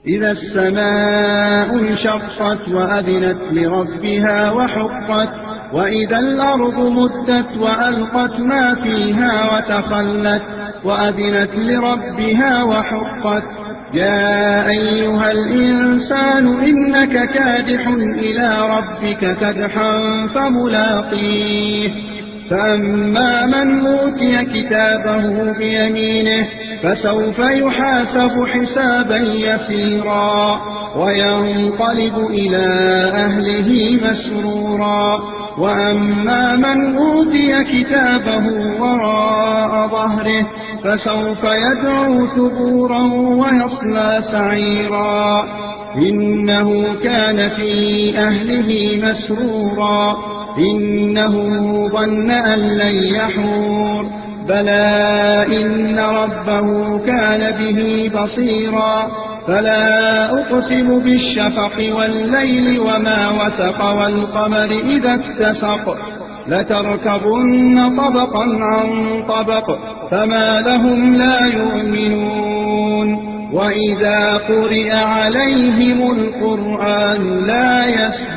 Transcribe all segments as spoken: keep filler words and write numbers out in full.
إذا السماء انشقت وأذنت لربها وحقت وإذا الأرض مدت وألقت ما فيها وتخلت وأذنت لربها وحقت يا أيها الإنسان إنك كادح إلى ربك كدحا فملاقيه فأما من أوتي كتابه بيمينه فسوف يحاسب حسابا يسيرا وينقلب إلى أهله مسرورا وأما من أوتي كتابه وراء ظهره فسوف يدعو ثبورا ويصلى سعيرا إنه كان في أهله مسرورا إنه ظن أن لن يحور بلى إن ربه كان به بصيرا فلا أقسم بالشفق والليل وما وسق والقمر إذا اتسق لتركبن طبقا عن طبق فما لهم لا يؤمنون وإذا قرئ عليهم القرآن لا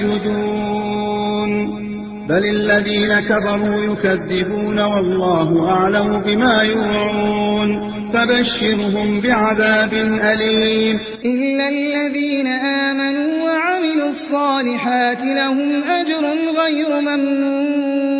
يسجدون بل الذين كفروا يكذبون والله أعلم بما يوعون فبشرهم بعذاب أليم إلا الذين آمنوا وعملوا الصالحات لهم أجر غير ممنون